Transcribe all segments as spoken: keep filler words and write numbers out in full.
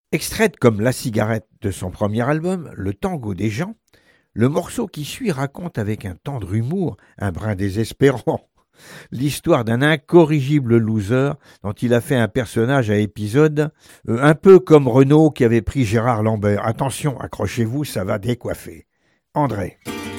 Extraite comme La cigarette de son premier album, Le tango des gens, le morceau qui suit raconte avec un tendre humour, un brin désespérant, l'histoire d'un incorrigible loser dont il a fait un personnage à épisode, euh, un peu comme Renaud qui avait pris Gérard Lambert. Attention, accrochez-vous, ça va décoiffer. André.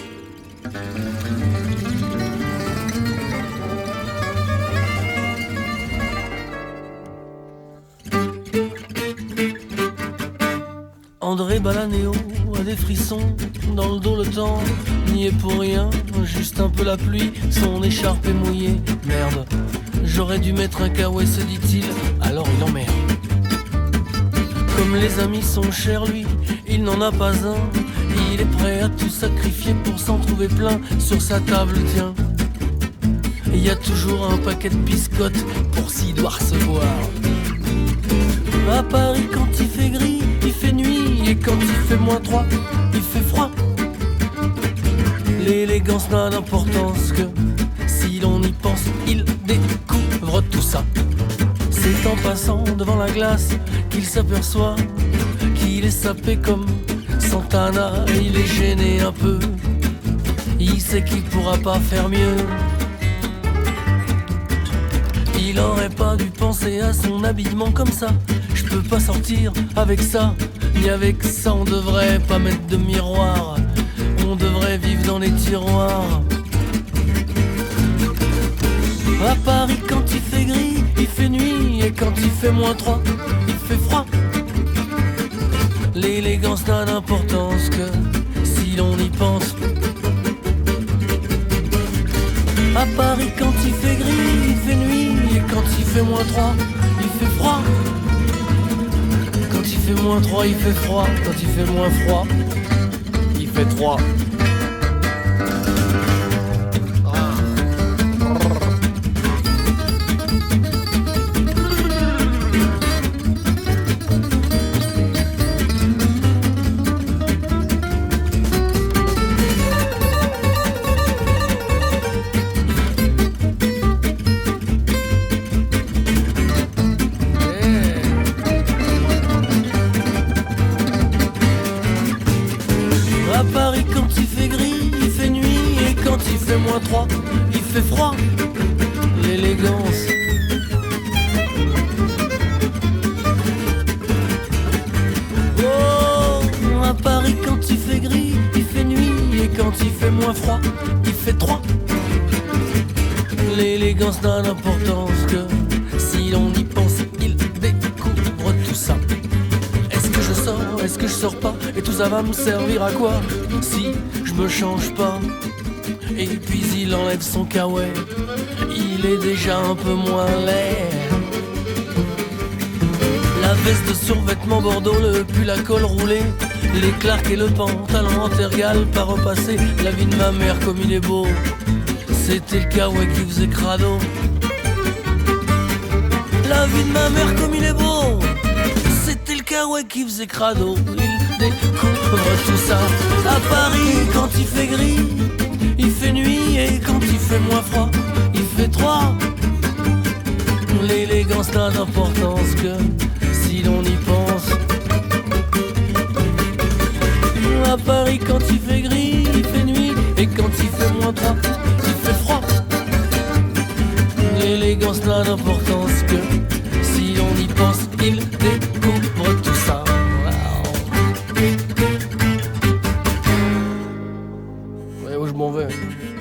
André Balanéo a des frissons dans le dos, le temps n'y est pour rien, juste un peu la pluie, son écharpe est mouillée. Merde, j'aurais dû mettre un kawaii, se dit-il, alors il emmerde. Comme les amis sont chers, lui, il n'en a pas un. Il est prêt à tout sacrifier pour s'en trouver plein sur sa table, tiens. Il y a toujours un paquet de biscottes pour s'y doit recevoir. À Paris quand il fait gris, il fait nuit, et quand il fait moins trois, il fait froid. L'élégance n'a d'importance que si l'on y pense, il découvre tout ça. C'est en passant devant la glace qu'il s'aperçoit qu'il est sapé comme Santana. Il est gêné un peu, il sait qu'il pourra pas faire mieux. Il aurait pas dû penser à son habillement comme ça. Je peux pas sortir avec ça, ni avec ça. On devrait pas mettre de miroir, on devrait vivre dans les tiroirs. À Paris quand il fait gris, il fait nuit, et quand il fait moins trois, il fait froid. L'élégance n'a d'importance que si l'on y pense. À Paris quand il fait gris, il fait nuit, et quand il fait moins trois, il fait froid. Quand il fait moins trois, il fait froid. Quand il fait moins froid, il fait trois. trois, il fait froid, l'élégance. Oh, à Paris quand il fait gris, il fait nuit, et quand il fait moins froid, il fait trois. L'élégance n'a d'importance que si l'on y pense, il découvre tout ça. Est-ce que je sors, est-ce que je sors pas, et tout ça va me servir à quoi si je me change pas? Et puis il enlève son kawaii, il est déjà un peu moins laid. La veste de survêtement bordeaux, le pull à col roulé, les clarks et le pantalon en tergal pas repassé. La vie de ma mère comme il est beau, c'était le kawaii qui faisait crado. La vie de ma mère comme il est beau, c'était le kawaii qui faisait crado. Il découvre tout ça. À Paris quand il fait gris, il fait nuit, et quand il fait moins froid, il fait trois. L'élégance n'a d'importance que si l'on y pense. À Paris quand il fait gris, il fait nuit, et quand il fait moins trois, il fait froid. L'élégance n'a d'importance que si l'on y pense, il découvre tout ça. Ouais, où je m'en vais?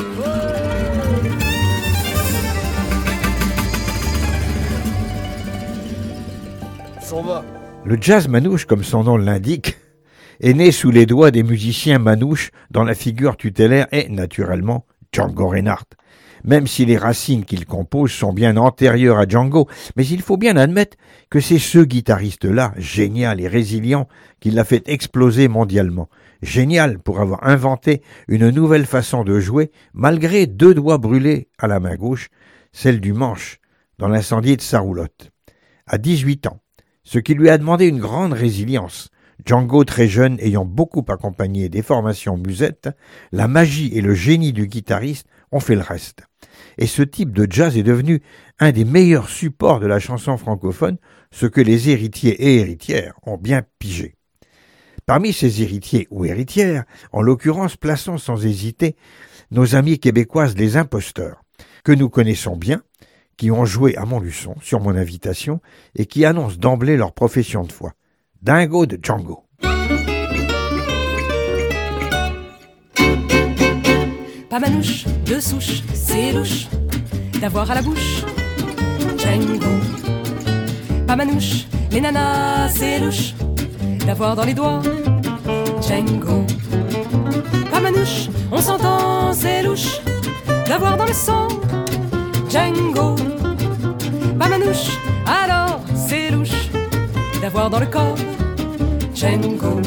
S'en va. Le jazz manouche, comme son nom l'indique, est né sous les doigts des musiciens manouches dont la figure tutélaire est naturellement Django Reinhardt. Même si les racines qu'il compose sont bien antérieures à Django, mais il faut bien admettre que c'est ce guitariste-là, génial et résilient, qui l'a fait exploser mondialement. Génial pour avoir inventé une nouvelle façon de jouer, malgré deux doigts brûlés à la main gauche, celle du manche, dans l'incendie de sa roulotte. À dix-huit ans, ce qui lui a demandé une grande résilience. Django, très jeune, ayant beaucoup accompagné des formations musettes, la magie et le génie du guitariste ont fait le reste. Et ce type de jazz est devenu un des meilleurs supports de la chanson francophone, ce que les héritiers et héritières ont bien pigé. Parmi ces héritiers ou héritières, en l'occurrence plaçons sans hésiter nos amis québécoises les imposteurs, que nous connaissons bien, qui ont joué à Montluçon sur mon invitation et qui annoncent d'emblée leur profession de foi. Dingo de Django. Pas manouche, de souche, c'est louche d'avoir à la bouche Django. Pas manouche, les nanas, c'est louche d'avoir dans les doigts Django. Pas manouche, on s'entend, c'est louche d'avoir dans le sang Django. Pas manouche, alors c'est louche d'avoir dans le corps Django.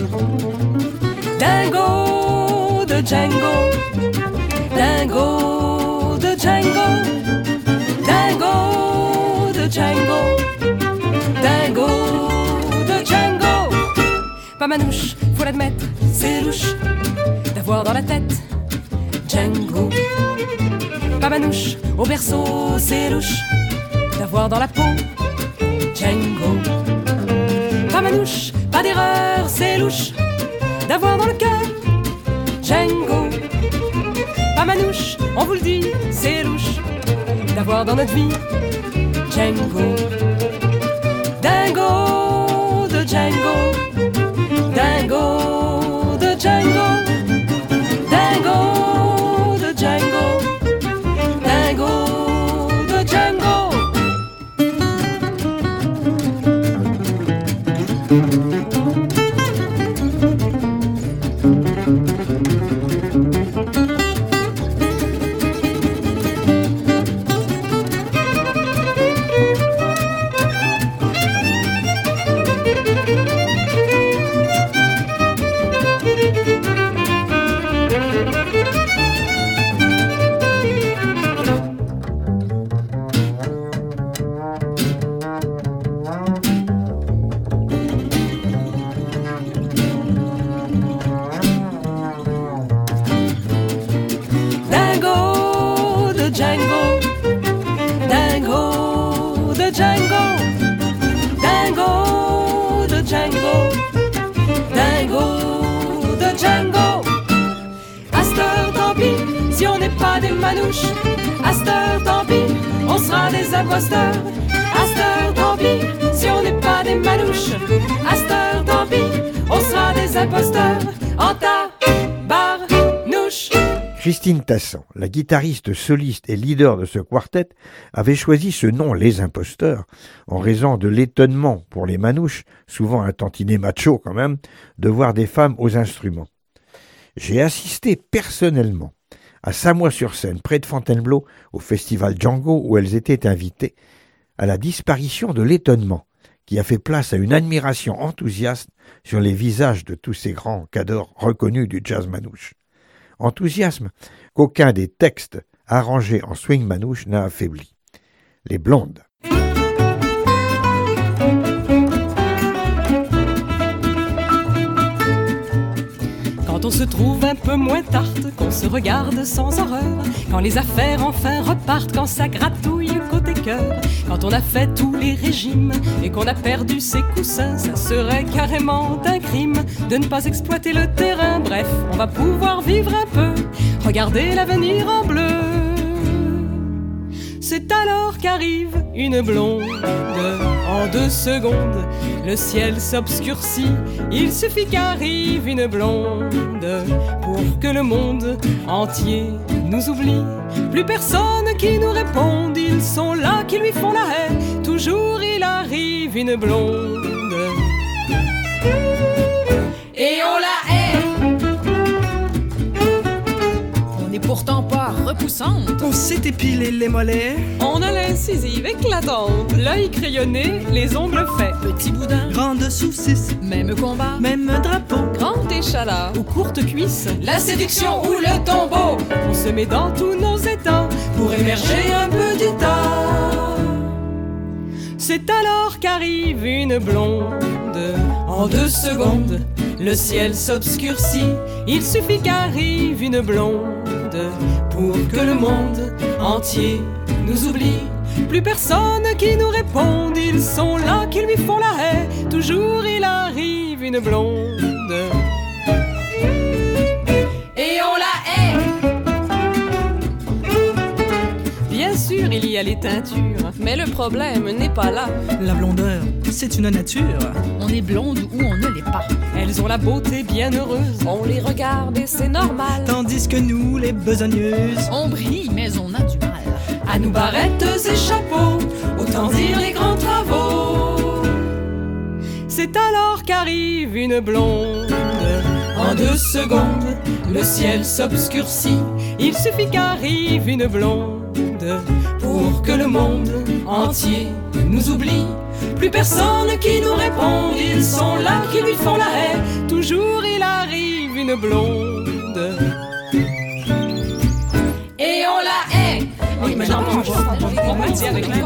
Dingo de Django, Dingo de Django, Dingo de Django, Dingo de Django. Pas manouche, faut l'admettre, c'est louche d'avoir dans la tête Django. Pas manouche, au berceau, c'est louche d'avoir dans la peau Django. Pas manouche, pas d'erreur, c'est louche d'avoir dans le cœur Django. Pas manouche, on vous le dit, c'est louche d'avoir dans notre vie Django. Dingo de Django, Dingo de Django, Dingo de Django, Dingo de Django. Manouche, à cette heure, tant pis, on sera des imposteurs. À cette heure, tant pis, si on n'est pas des manouches. À cette heure, tant pis, on sera des imposteurs. En tabarnouche. Christine Tassan, la guitariste soliste et leader de ce quartet, avait choisi ce nom, les imposteurs, en raison de l'étonnement pour les manouches, souvent un tantinet macho quand même, de voir des femmes aux instruments. J'ai assisté personnellement à Samois-sur-Seine, près de Fontainebleau, au festival Django où elles étaient invitées, à la disparition de l'étonnement, qui a fait place à une admiration enthousiaste sur les visages de tous ces grands cadors reconnus du jazz manouche. Enthousiasme qu'aucun des textes arrangés en swing manouche n'a affaibli. Les blondes. Quand on se trouve un peu moins tarte, qu'on se regarde sans horreur, quand les affaires enfin repartent, quand ça gratouille côté cœur, quand on a fait tous les régimes et qu'on a perdu ses coussins, ça serait carrément un crime de ne pas exploiter le terrain. Bref, on va pouvoir vivre un peu, regarder l'avenir en bleu. C'est alors qu'arrive une blonde. En deux secondes, le ciel s'obscurcit. Il suffit qu'arrive une blonde pour que le monde entier nous oublie. Plus personne qui nous réponde. Ils sont là qui lui font la haie. Toujours il arrive une blonde et on la hait. Pourtant pas repoussante. On s'est épilé les mollets. On a l'incisive éclatante, l'œil crayonné, les ongles faits. Petit boudin, grande saucisse, même combat, même drapeau, grand échalas ou courte cuisse, la séduction ou le tombeau. On se met dans tous nos états pour émerger un peu du tas. C'est alors qu'arrive une blonde. En deux secondes, le ciel s'obscurcit. Il suffit qu'arrive une blonde pour que le monde entier nous oublie. plus personne qui nous réponde. Ils sont là qui lui font la haie. Toujours il arrive une blonde. Et on la hait. Bien sûr, il y a les teintures, mais le problème n'est pas là. La blondeur, c'est une nature. On est blonde ou on ne l'est pas. Elles ont la beauté bien heureuse. On les regarde et c'est normal. Tandis que nous, les besogneuses, On brille, mais on a du mal. À nous barrettes et chapeaux, autant dire les grands travaux. C'est alors qu'arrive une blonde. En deux secondes, le ciel s'obscurcit. Il suffit qu'arrive une blonde pour que le monde entier nous oublie. Plus personne qui nous réponde. Ils sont là qui lui font la haie. Toujours il arrive une blonde. Et on la hait. Oui, mais j'entends, on on dit avec la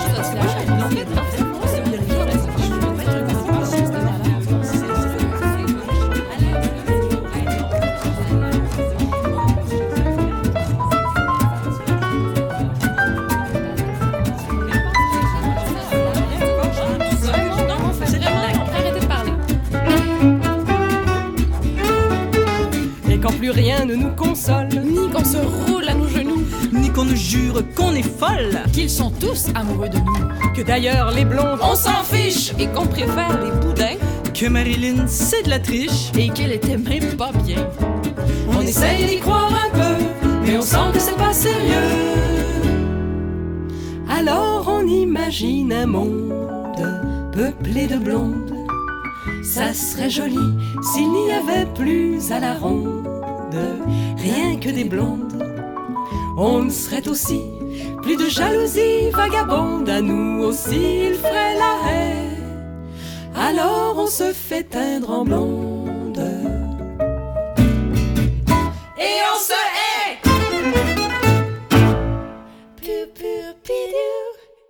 Arrêtez de parler. Et quand plus rien ne nous console, Ni qu'on se roule à nos genoux. ni qu'on nous jure qu'on est folle. Qu'ils sont tous amoureux de nous. que d'ailleurs les blondes, On s'en fiche. Et qu'on préfère les boudins. Que Marilyn, c'est de la triche. Et qu'elle était même pas bien. on essaye d'y croire un peu, mais on sent que c'est pas sérieux. Alors on imagine un monde peuplé de blondes. Ça serait joli s'il n'y avait plus à la ronde rien que des blondes. On ne serait aussi plus de jalousie vagabonde. À nous aussi il ferait la haie. Alors on se fait teindre en blonde.